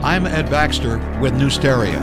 I'm Ed Baxter with Newsteria.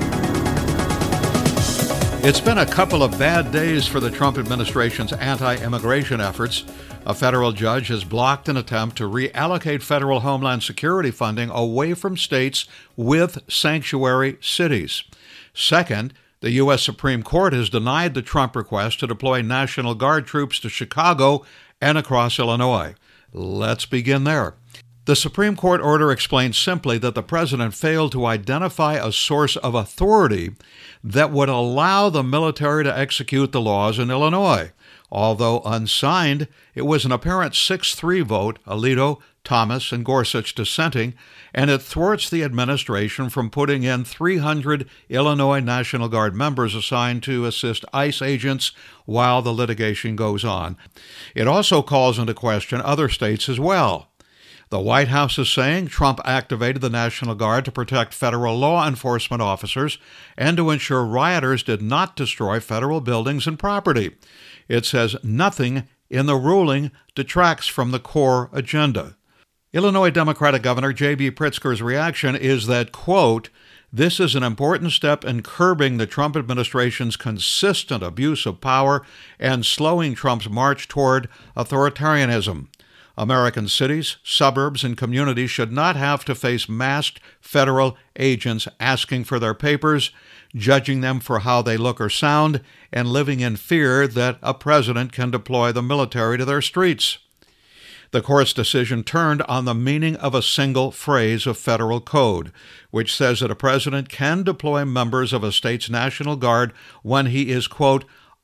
It's been a couple of bad days for the Trump administration's anti-immigration efforts. A federal judge has blocked an attempt to reallocate federal Homeland Security funding away from states with sanctuary cities. Second, the U.S. Supreme Court has denied the Trump request to deploy National Guard troops to Chicago and across Illinois. Let's begin there. The Supreme Court order explains simply that the president failed to identify a source of authority that would allow the military to execute the laws in Illinois. Although unsigned, it was an apparent 6-3 vote, Alito, Thomas, and Gorsuch dissenting, and it thwarts the administration from putting in 300 Illinois National Guard members assigned to assist ICE agents while the litigation goes on. It also calls into question other states as well. The White House is saying Trump activated the National Guard to protect federal law enforcement officers and to ensure rioters did not destroy federal buildings and property. It says nothing in the ruling detracts from the core agenda. Illinois Democratic Governor J.B. Pritzker's reaction is that, quote, "This is an important step in curbing the Trump administration's consistent abuse of power and slowing Trump's march toward authoritarianism. American cities, suburbs, and communities should not have to face masked federal agents asking for their papers, judging them for how they look or sound, and living in fear that a president can deploy the military to their streets." The court's decision turned on the meaning of a single phrase of federal code, which says that a president can deploy members of a state's National Guard when he is, quote,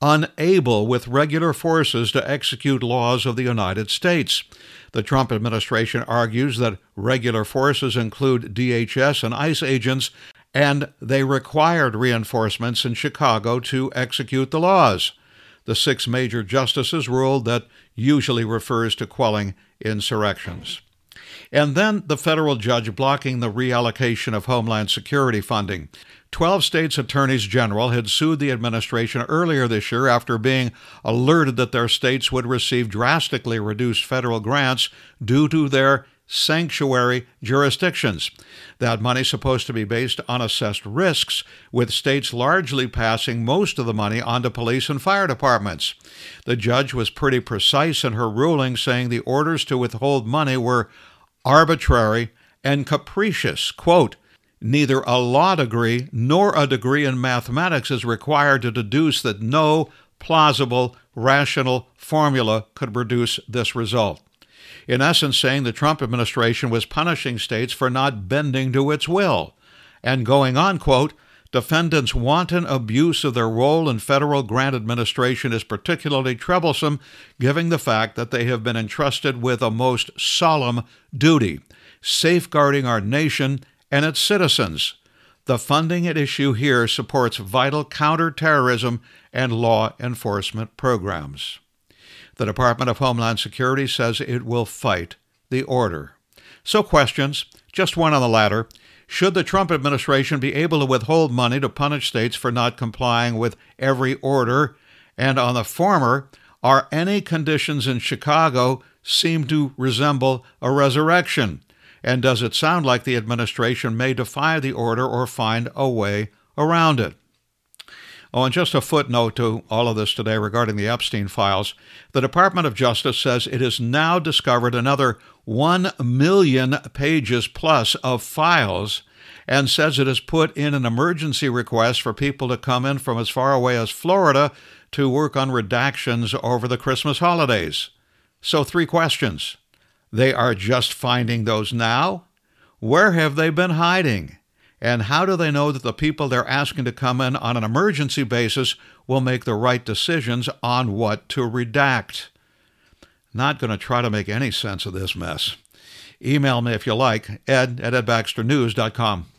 unable with regular forces to execute laws of the United States. The Trump administration argues that regular forces include DHS and ICE agents, and they required reinforcements in Chicago to execute the laws. The 6 major justices ruled that usually refers to quelling insurrections. And then the federal judge blocking the reallocation of Homeland Security funding. 12 states' attorneys general had sued the administration earlier this year after being alerted that their states would receive drastically reduced federal grants due to their sanctuary jurisdictions. That money supposed to be based on assessed risks, with states largely passing most of the money on to police and fire departments. The judge was pretty precise in her ruling, saying the orders to withhold money were arbitrary and capricious. Quote, "Neither a law degree nor a degree in mathematics is required to deduce that no plausible, rational formula could produce this result." In essence, saying the Trump administration was punishing states for not bending to its will. And going on, quote, "Defendants' wanton abuse of their role in federal grant administration is particularly troublesome, given the fact that they have been entrusted with a most solemn duty, safeguarding our nation and its citizens. The funding at issue here supports vital counterterrorism and law enforcement programs." The Department of Homeland Security says it will fight the order. So questions, just one on the latter. Should the Trump administration be able to withhold money to punish states for not complying with every order? And on the former, are any conditions in Chicago seem to resemble a resurrection? And does it sound like the administration may defy the order or find a way around it? Oh, and just a footnote to all of this today regarding the Epstein files. The Department of Justice says it has now discovered another 1 million pages plus of files and says it has put in an emergency request for people to come in from as far away as Florida to work on redactions over the Christmas holidays. So 3 questions. They are just finding those now? Where have they been hiding? And how do they know that the people they're asking to come in on an emergency basis will make the right decisions on what to redact? Not going to try to make any sense of this mess. Email me if you like, ed@edbaxternews.com.